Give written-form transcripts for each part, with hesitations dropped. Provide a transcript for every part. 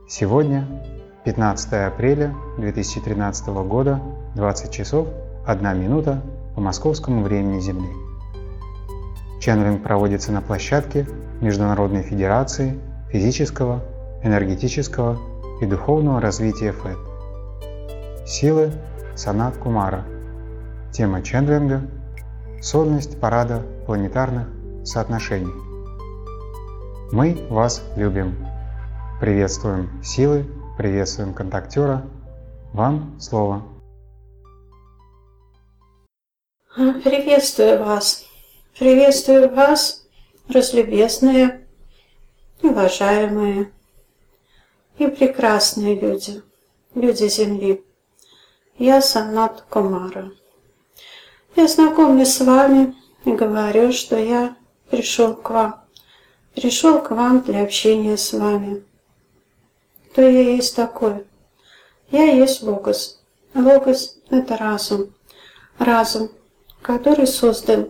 Сегодня, 15 апреля 2013 года, 20 часов 1 минута по московскому времени Земли. Ченнелинг проводится на площадке Международной Федерации физического, энергетического и духовного развития ФЭД. Силы Санат Кумара. Тема ченнелинга – сольность парада планетарных соотношений. Мы вас любим. Приветствуем силы, приветствуем контактера. Вам слово. Приветствую вас, разлюбезные, уважаемые и прекрасные люди Земли. Я Санат Кумара. Я знакомлюсь с вами и говорю, что я пришел к вам для общения с вами. Кто я есть такой? Я есть Логос. Логос – это разум. Разум, который создан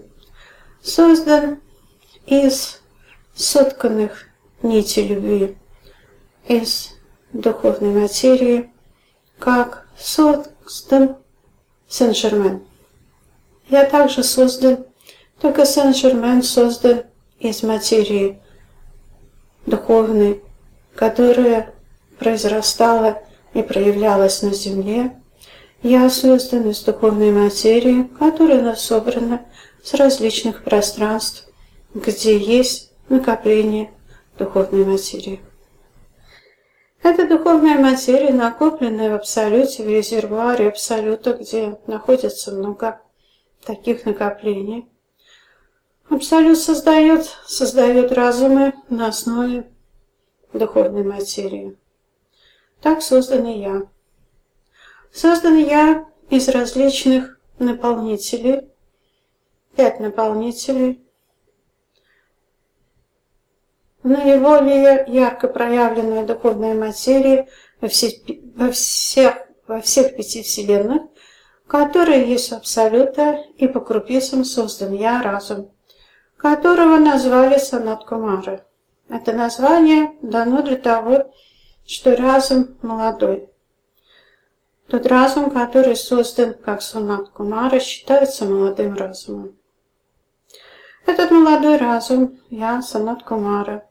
из сотканных нитей любви, из духовной материи, как создан Сен-Жермен. Я также создан, только Сен-Жермен создан из материи духовной, которая произрастала и проявлялась на Земле. Я создан из духовной материи, которая собрана с различных пространств, где есть накопление духовной материи. Эта духовная материя, накопленная в Абсолюте, в резервуаре Абсолюта, где находится много таких накоплений. Абсолют создает разумы на основе духовной материи. Так создан и я. Создан я из различных наполнителей, 5 наполнителей. Наиболее ярко проявленная духовная материя во всех 5 вселенных, которые есть в Абсолюта, и по крупицам создан я, разум, которого назвали Санат Кумара. Это название дано для того, что разум молодой. Тот разум, который создан как Санат Кумара, считается молодым разумом. Этот молодой разум, я, Санат Кумара,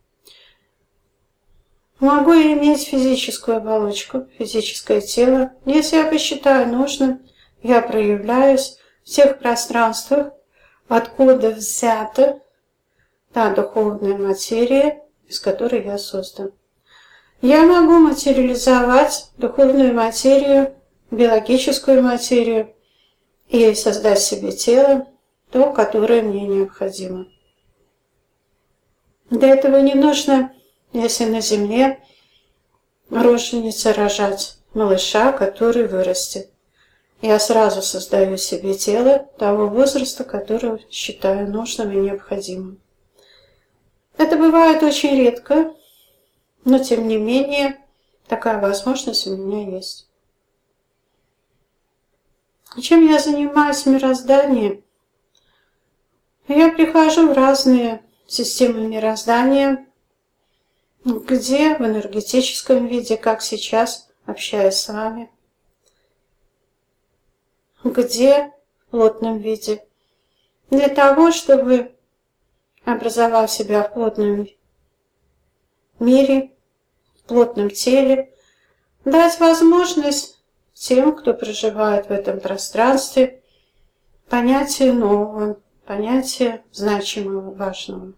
могу иметь физическую оболочку, физическое тело. Если я посчитаю нужным, я проявляюсь в тех пространствах, откуда взята та духовная материя, из которой я создан. Я могу материализовать духовную материю, биологическую материю и создать себе тело, то, которое мне необходимо. Для этого не нужно, если на Земле роженица, рожать малыша, который вырастет. Я сразу создаю себе тело того возраста, которого считаю нужным и необходимым. Это бывает очень редко, но тем не менее такая возможность у меня есть. Чем я занимаюсь в мироздании? Я прихожу в разные системы мироздания, где в энергетическом виде, как сейчас, общаюсь с вами, где в плотном виде, для того, чтобы, образовав себя в плотном мире, в плотном теле, дать возможность тем, кто проживает в этом пространстве, понятие нового, понятие значимого, важного.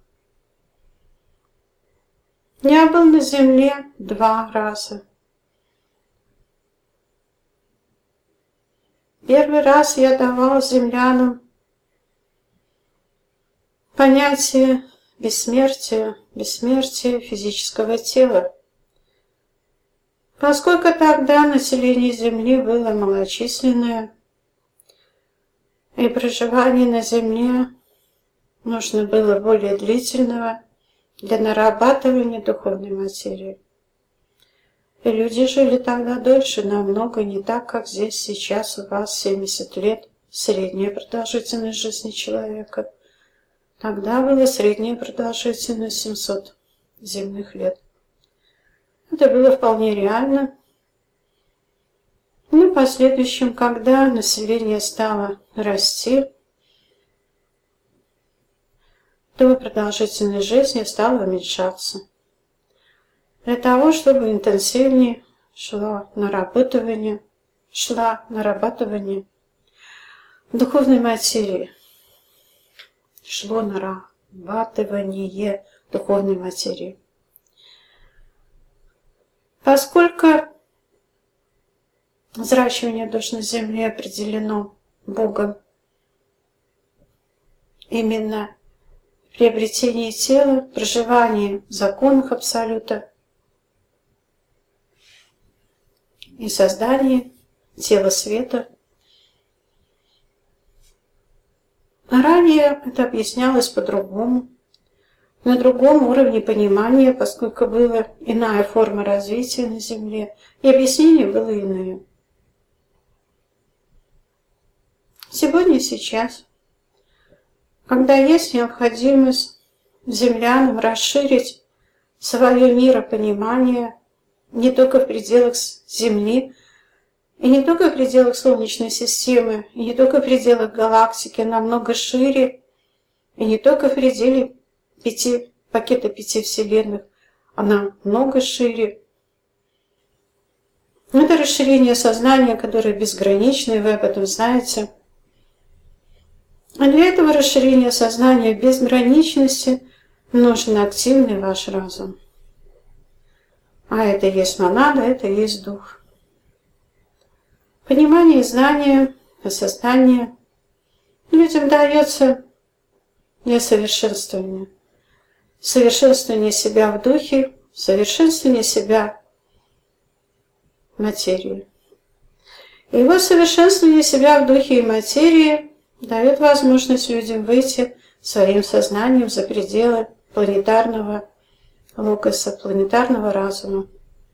Я был на Земле 2 раза. Первый раз я давал землянам понятие бессмертия физического тела. Поскольку тогда население Земли было малочисленное, и проживание на Земле нужно было более длительного для нарабатывания духовной материи. И люди жили тогда дольше, намного, не так, как здесь сейчас у вас 70 лет, средняя продолжительность жизни человека. Тогда была средняя продолжительность 700 земных лет. Это было вполне реально. Но в последующем, когда население стало расти, то продолжительность жизни стала уменьшаться. Для того, чтобы интенсивнее шла нарабатывание духовной материи. Шло нарабатывание духовной материи. Поскольку взращивание душ на земле определено Богом именно приобретение тела, проживание в законах Абсолюта и создание тела света. Ранее это объяснялось по-другому, на другом уровне понимания, поскольку была иная форма развития на Земле, и объяснение было иное. Сегодня и сейчас, когда есть необходимость землянам расширить свое миропонимание не только в пределах Земли, и не только в пределах Солнечной системы, и не только в пределах галактики, намного шире, и не только в пределе пакета 5 вселенных, а намного шире. Это расширение сознания, которое безгранично, и вы об этом знаете. А для этого расширения сознания безграничности нужен активный ваш разум. А это есть монада, это есть дух. Понимание и знание, осознание людям дается для совершенствования. Совершенствование себя в духе, совершенствование себя в материи. И его совершенствование себя в духе и материи дает возможность людям выйти своим сознанием за пределы планетарного логоса, планетарного разума.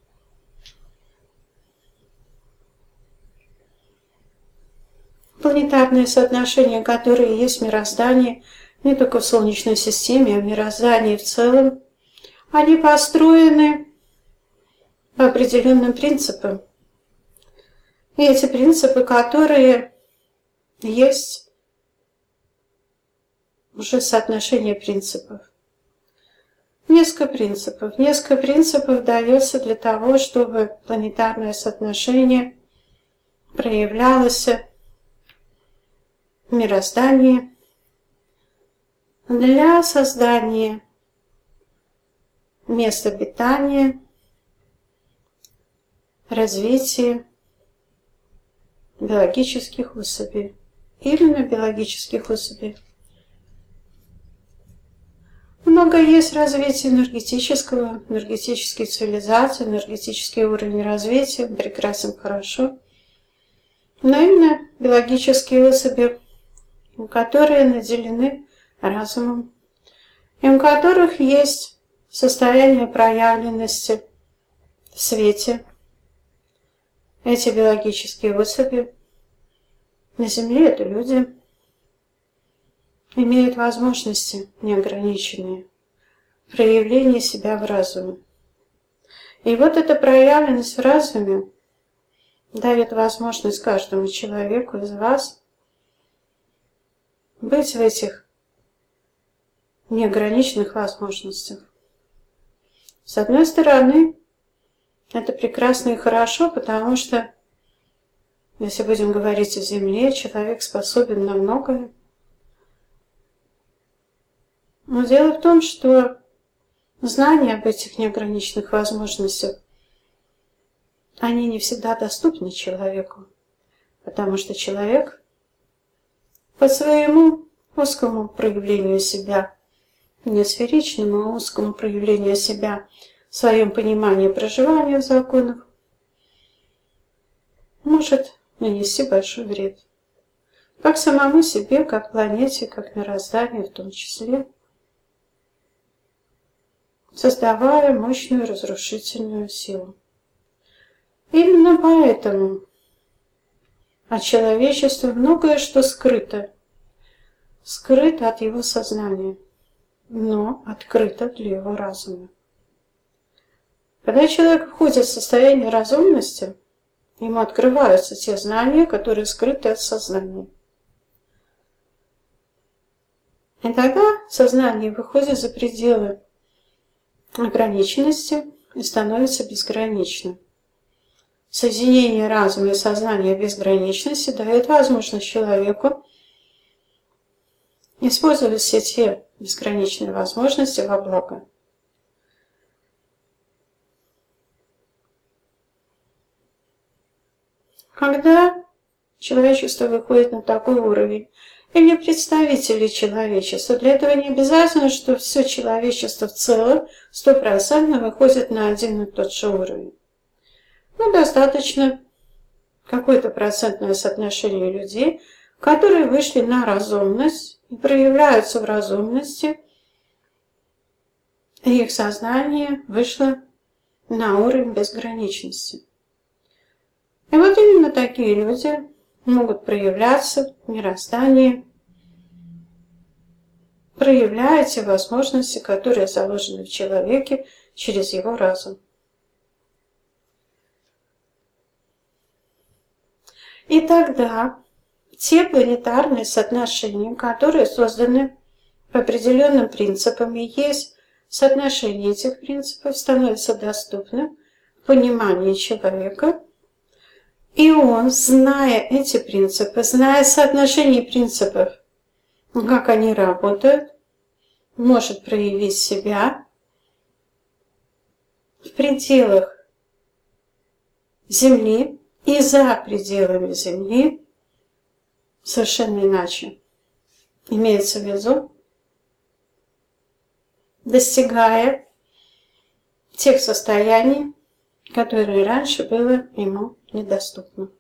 Планетарные соотношения, которые есть в мироздании, не только в Солнечной системе, а в мироздании в целом, они построены по определенным принципам. И эти принципы, которые есть уже соотношение принципов. Несколько принципов дается для того, чтобы планетарное соотношение проявлялось в мироздании для создания места обитания, развития биологических особей, именно биологических особей. Много есть развития энергетической цивилизации, энергетический уровень развития, прекрасно, хорошо. Но именно биологические особи, которые наделены разумом, и у которых есть состояние проявленности в свете. Эти биологические особи на Земле, это люди, имеют возможности неограниченные проявления себя в разуме. И вот эта проявленность в разуме дает возможность каждому человеку из вас быть в этих неограниченных возможностях. С одной стороны, это прекрасно и хорошо, потому что, если будем говорить о Земле, человек способен на многое. Но дело в том, что знания об этих неограниченных возможностях, они не всегда доступны человеку, потому что человек по своему узкому проявлению себя, не сферичному, а узкому проявлению себя, в своем понимании проживания в законах, может нанести большой вред. Как самому себе, как планете, как мирозданию в том числе, создавая мощную разрушительную силу. Именно поэтому от человечества многое что скрыто от его сознания, но открыто для его разума. Когда человек входит в состояние разумности, ему открываются те знания, которые скрыты от сознания. И тогда сознание выходит за пределы ограниченности и становится безграничным. Соединение разума и сознания в безграничности дает возможность человеку использовать все те безграничные возможности во благо. Когда человечество выходит на такой уровень, или представители человечества, для этого не обязательно, что все человечество в целом 100% выходит на один и тот же уровень. Но достаточно какое-то процентное соотношение людей, которые вышли на разумность и проявляются в разумности, и их сознание вышло на уровень безграничности. И вот именно такие люди могут проявляться в мироздании, проявляя те возможности, которые заложены в человеке через его разум. И тогда те планетарные соотношения, которые созданы по определенным принципам, и есть соотношение этих принципов, становятся доступны в понимании человека. И он, зная эти принципы, зная соотношение принципов, как они работают, может проявить себя в пределах Земли и за пределами Земли совершенно иначе. Имеется в виду, достигая тех состояний, которые раньше было ему недоступно.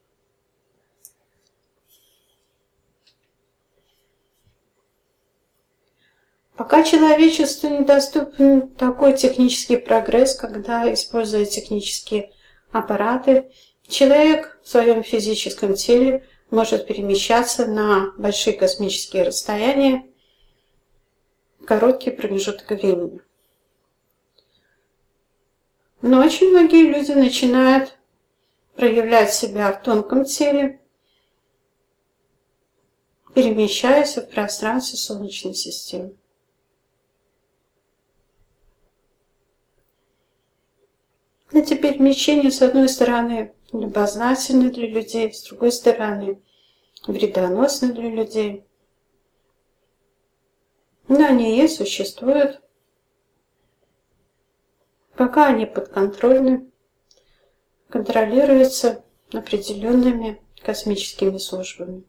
Пока человечеству недоступен такой технический прогресс, когда, используя технические аппараты, человек в своем физическом теле может перемещаться на большие космические расстояния в короткий промежуток времени. Но очень многие люди начинают проявлять себя в тонком теле, перемещаясь в пространстве Солнечной системы. Эти перемещения, с одной стороны, любознательны для людей, с другой стороны, вредоносны для людей. Но они есть, существуют, пока они подконтрольны, контролируются определенными космическими службами.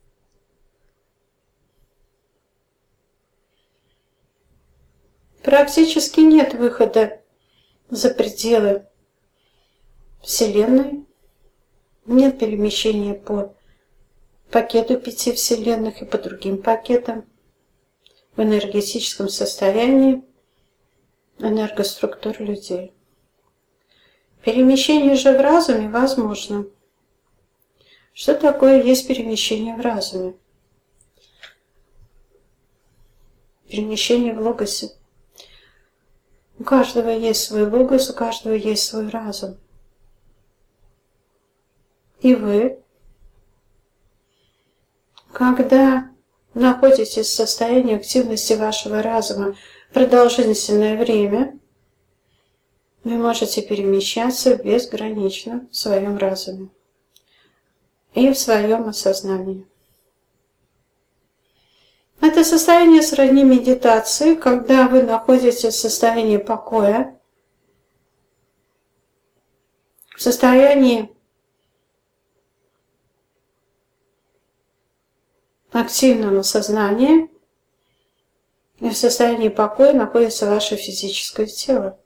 Практически нет выхода за пределы Вселенной, нет перемещения по пакету 5 Вселенных и по другим пакетам в энергетическом состоянии энергоструктур людей. Перемещение же в разуме возможно. Что такое есть перемещение в разуме? Перемещение в логосе. У каждого есть свой логос, у каждого есть свой разум. И вы, когда находитесь в состоянии активности вашего разума продолжительное время, вы можете перемещаться безгранично в своем разуме и в своем осознании. Это состояние сродни медитации, когда вы находитесь в состоянии покоя, в состоянии активного сознания, и в состоянии покоя находится ваше физическое тело.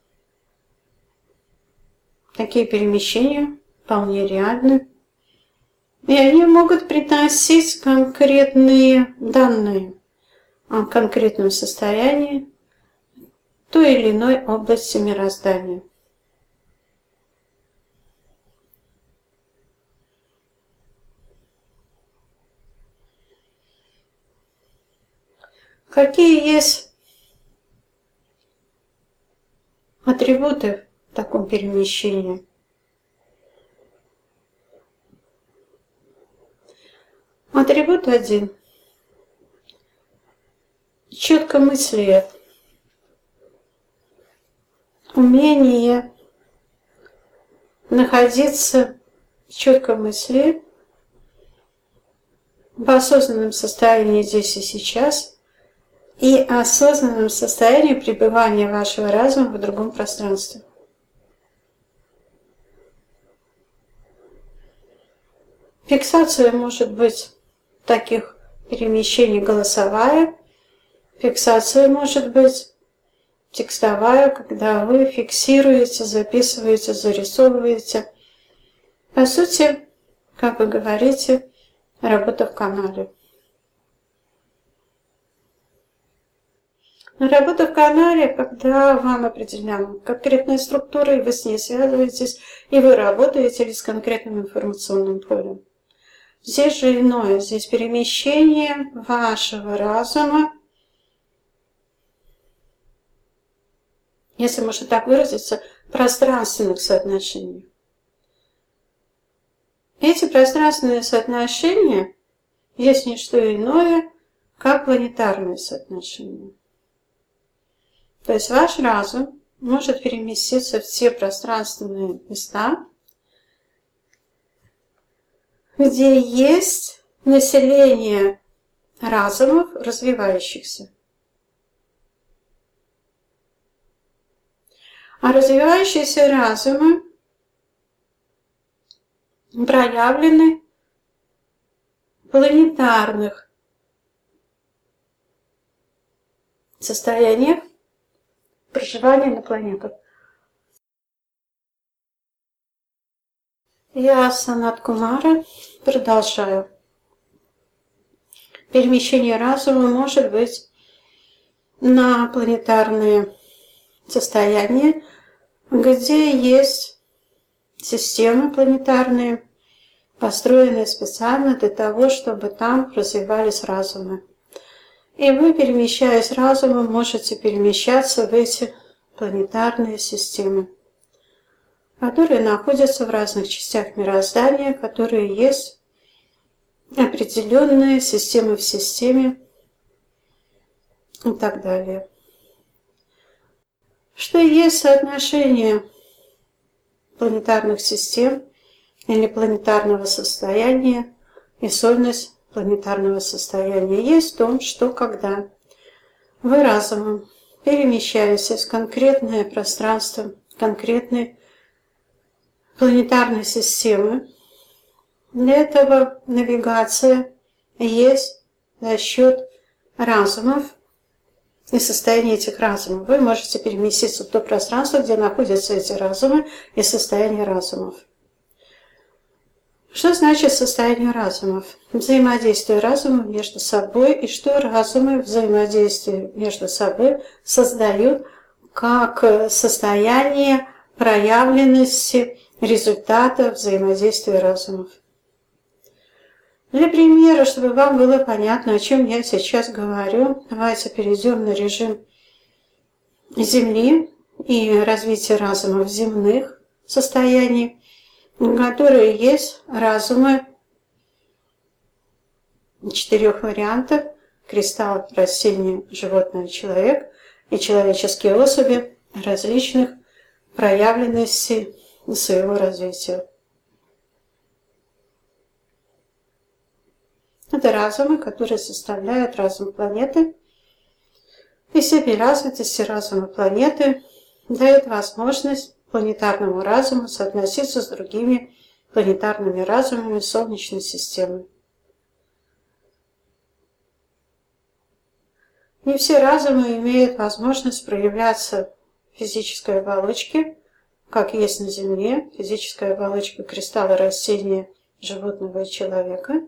Такие перемещения вполне реальны, и они могут приносить конкретные данные о конкретном состоянии той или иной области мироздания. Какие есть атрибуты таком перемещении. Атрибут 1. Четкомыслие. Умение находиться в четком мысли, в осознанном состоянии здесь и сейчас, и осознанном состоянии пребывания вашего разума в другом пространстве. Фиксация может быть таких перемещений голосовая, фиксация может быть текстовая, когда вы фиксируете, записываете, зарисовываете. По сути, как вы говорите, работа в канале. Работа в канале, когда вам определена конкретная структура, и вы с ней связываетесь, и вы работаете с конкретным информационным полем. Здесь же иное, здесь перемещение вашего разума, если можно так выразиться, пространственных соотношений. Эти пространственные соотношения есть не что иное, как планетарные соотношения. То есть ваш разум может переместиться в те пространственные места, где есть население разумов, развивающихся. А развивающиеся разумы проявлены в планетарных состояниях проживания на планетах. Я, Санат Кумара, продолжаю. Перемещение разума может быть на планетарные состояния, где есть системы планетарные, построенные специально для того, чтобы там развивались разумы. И вы, перемещаясь разумом, можете перемещаться в эти планетарные системы, которые находятся в разных частях мироздания, которые есть определенные системы в системе и так далее. Что есть соотношение планетарных систем или планетарного состояния и сольность планетарного состояния есть в том, что когда вы разумом перемещаетесь в конкретное пространство, конкретной планетарной системы, для этого навигация есть за счет разумов и состояния этих разумов. Вы можете переместиться в то пространство, где находятся эти разумы и состояние разумов. Что значит состояние разумов? Взаимодействие разумов между собой, и что разумы взаимодействия между собой создают как состояние проявленности результата взаимодействия разумов. Для примера, чтобы вам было понятно, о чем я сейчас говорю, давайте перейдем на режим Земли и развитие разумов земных состояний, которые есть разумы 4 вариантов: кристалл, растение, животное, человек и человеческие особи различных проявленностей своего развития. Это разумы, которые составляют разум планеты, и степень развитости разума планеты дает возможность планетарному разуму соотноситься с другими планетарными разумами Солнечной системы. Не все разумы имеют возможность проявляться в физической оболочке, как есть на Земле, физическая оболочка кристалла, растения, животного и человека.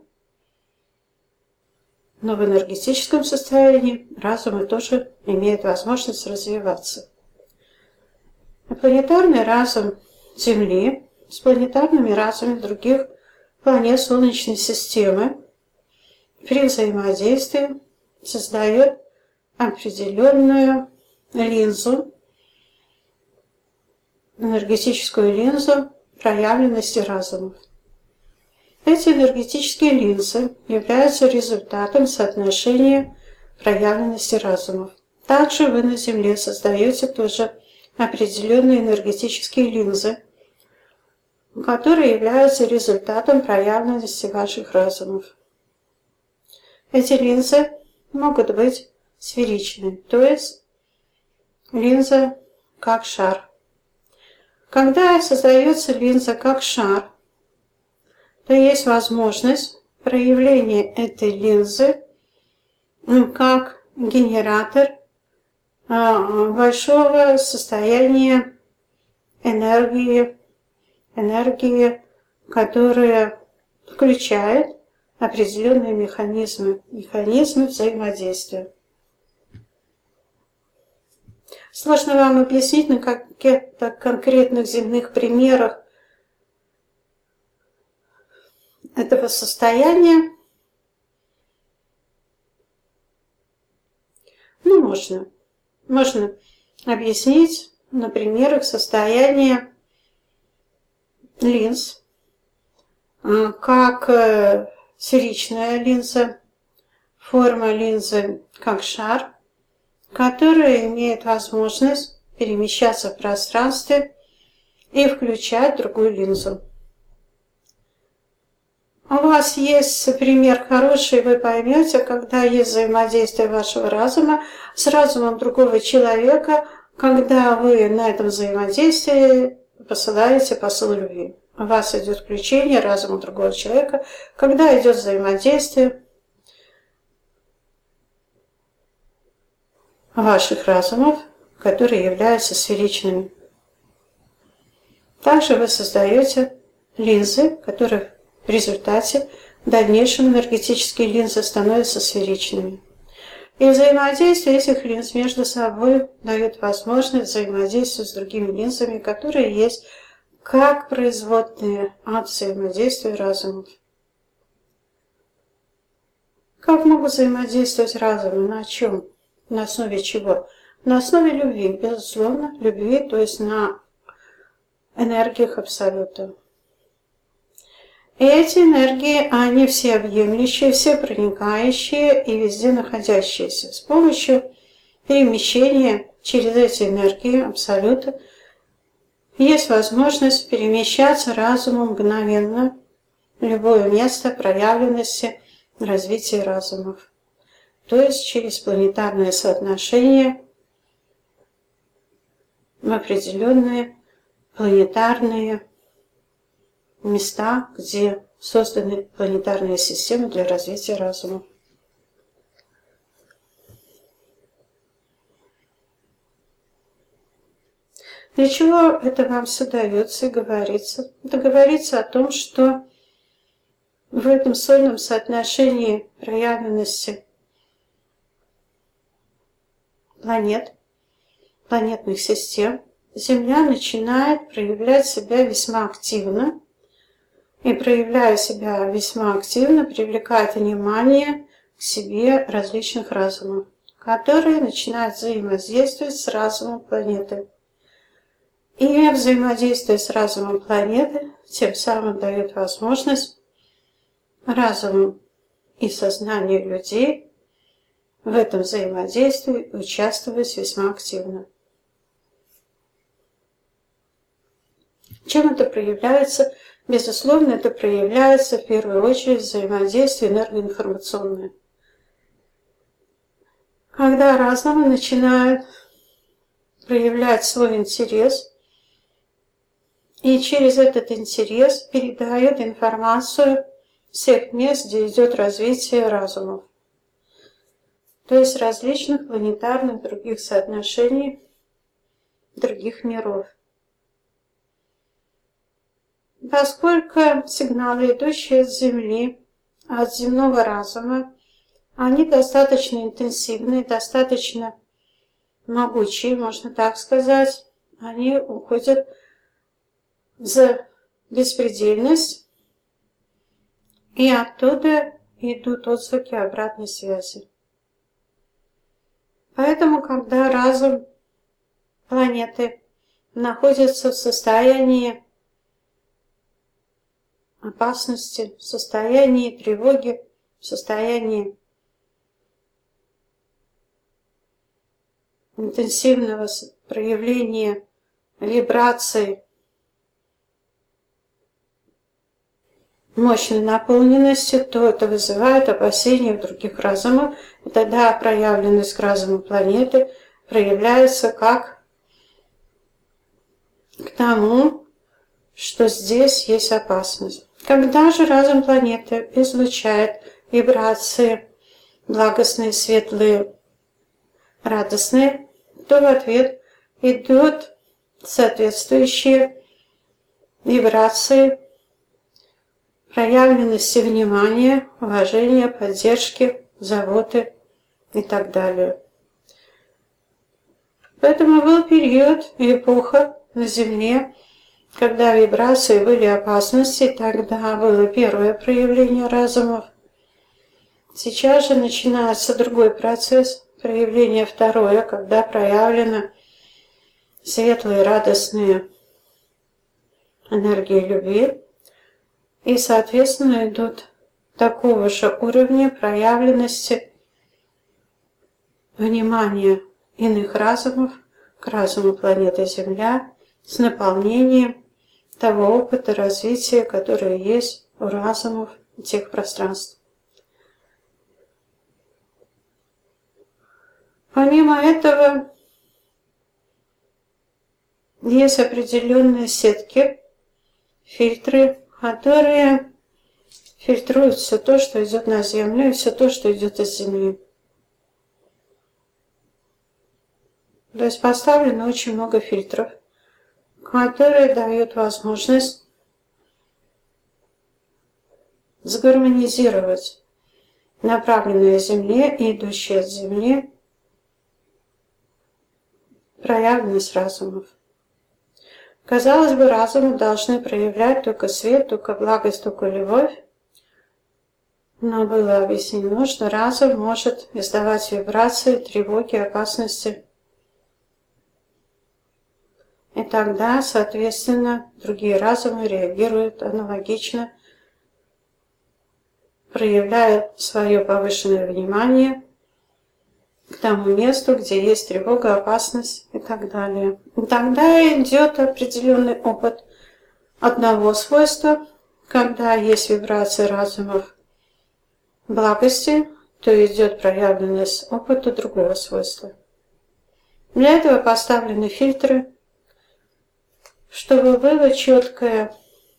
Но в энергетическом состоянии разумы тоже имеют возможность развиваться. Планетарный разум Земли с планетарными разумами других планет Солнечной системы при взаимодействии создает определенную линзу энергетическую линзу проявленности разумов. Эти энергетические линзы являются результатом соотношения проявленности разумов. Также вы на Земле создаете тоже определенные энергетические линзы, которые являются результатом проявленности ваших разумов. Эти линзы могут быть сферичны, то есть линза как шар. Когда создается линза как шар, то есть возможность проявления этой линзы как генератор большого состояния энергии, которая включает определенные механизмы взаимодействия. Сложно вам объяснить на каких-то конкретных земных примерах этого состояния. Ну, можно объяснить на примерах состояния линз, как сферичная линза, форма линзы как шар, которая имеет возможность перемещаться в пространстве и включать другую линзу. У вас есть пример хороший, вы поймете, когда есть взаимодействие вашего разума с разумом другого человека, когда вы на этом взаимодействии посылаете посыл любви. У вас идет включение разума другого человека, когда идет взаимодействие ваших разумов, которые являются сферичными. Также вы создаете линзы, которые в результате в дальнейшем энергетические линзы становятся сферичными. И взаимодействие этих линз между собой дает возможность взаимодействия с другими линзами, которые есть как производные от взаимодействия разумов. Как могут взаимодействовать разумы? На чем? На основе чего? На основе любви, безусловно, любви, то есть на энергиях Абсолюта. И эти энергии, они всеобъемлющие, всепроникающие и везде находящиеся. С помощью перемещения через эти энергии Абсолюта есть возможность перемещаться разумом мгновенно в любое место проявленности развития разумов. То есть через планетарное соотношение в определенные планетарные места, где созданы планетарные системы для развития разума. Для чего это вам все дается и говорится? Это говорится о том, что в этом сольном соотношении проявленности планет, планетных систем, Земля начинает проявлять себя весьма активно, и, проявляя себя весьма активно, привлекает внимание к себе различных разумов, которые начинают взаимодействовать с разумом планеты. И взаимодействие с разумом планеты тем самым дает возможность разуму и сознанию людей в этом взаимодействии участвовать весьма активно. Чем это проявляется? Безусловно, это проявляется в первую очередь в взаимодействии энергоинформационное. Когда разумы начинают проявлять свой интерес, и через этот интерес передают информацию всех мест, где идет развитие разумов, то есть различных планетарных других соотношений, других миров. Поскольку сигналы, идущие с Земли, от земного разума, они достаточно интенсивные, достаточно могучие, можно так сказать, они уходят в беспредельность, и оттуда идут отзвуки обратной связи. Поэтому, когда разум планеты находится в состоянии опасности, в состоянии тревоги, в состоянии интенсивного проявления вибраций, мощной наполненности, то это вызывает опасения в других разумах, и тогда проявленность разума планеты проявляется как к тому, что здесь есть опасность. Когда же разум планеты излучает вибрации благостные, светлые, радостные, то в ответ идут соответствующие вибрации проявленности внимания, уважения, поддержки, заботы и так далее. Поэтому был период и эпоха на Земле, когда вибрации были опасности, тогда было первое проявление разумов. Сейчас же начинается другой процесс, проявление второе, когда проявлены светлые, радостные энергии любви, и, соответственно, идут такого же уровня проявленности внимания иных разумов к разуму планеты Земля с наполнением того опыта развития, который есть у разумов тех пространств. Помимо этого, есть определенные сетки, фильтры, которые фильтруют все то, что идет на Землю, и все то, что идет из Земли. То есть поставлено очень много фильтров, которые дают возможность сгармонизировать направленные Земле и идущие от Земли проявленность разумов. Казалось бы, разумы должны проявлять только свет, только благость, только любовь, но было объяснено, что разум может издавать вибрации, тревоги, опасности. И тогда, соответственно, другие разумы реагируют аналогично, проявляя свое повышенное внимание к тому месту, где есть тревога, опасность и так далее. И тогда идет определенный опыт одного свойства, когда есть вибрация разумов благости, то идет проявленность опыта другого свойства. Для этого поставлены фильтры, чтобы было четкое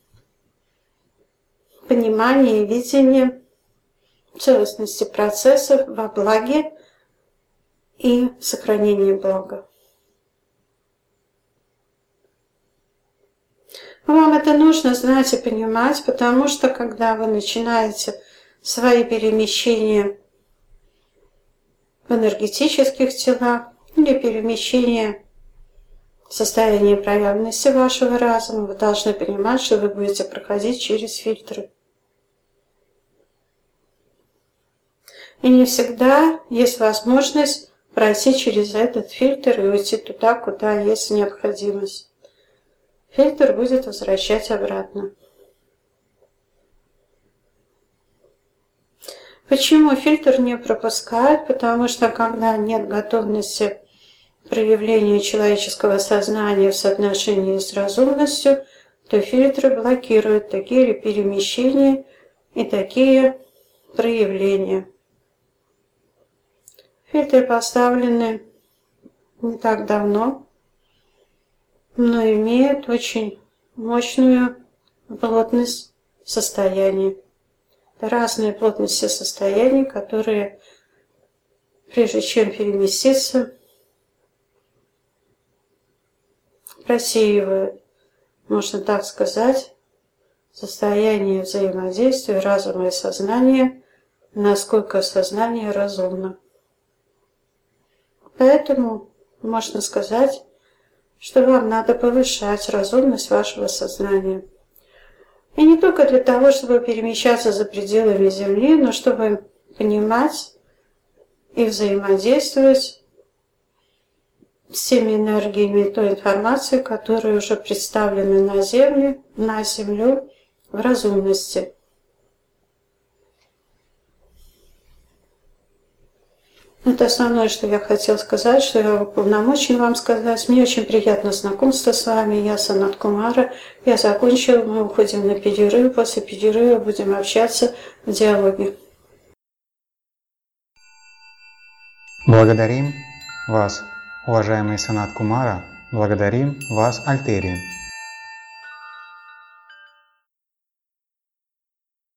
понимание и видение целостности процессов во благе и сохранении блага. Вам это нужно знать и понимать, потому что когда вы начинаете свои перемещения в энергетических телах или перемещения в состоянии проявленности вашего разума, вы должны понимать, что вы будете проходить через фильтры. И не всегда есть возможность пройти через этот фильтр и уйти туда, куда есть необходимость. Фильтр будет возвращать обратно. Почему фильтр не пропускает? Потому что когда нет готовности проявления человеческого сознания в соотношении с разумностью, то фильтры блокируют такие перемещения и такие проявления. Фильтры поставлены не так давно, но имеют очень мощную плотность состояний. Это разные плотности состояний, которые, прежде чем переместиться, просеивают, можно так сказать, состояние взаимодействия разума и сознания, насколько сознание разумно. Поэтому можно сказать, что вам надо повышать разумность вашего сознания. И не только для того, чтобы перемещаться за пределами Земли, но чтобы понимать и взаимодействовать с теми энергиями той информации, которые уже представлены на Землю в разумности. Это основное, что я хотела сказать, что я уполномочен вам сказать. Мне очень приятно знакомство с вами. Я Санат Кумара. Я закончила. Мы уходим на перерыв. После перерыва будем общаться в диалоге. Благодарим вас, уважаемый Санат Кумара. Благодарим вас, Альтериум.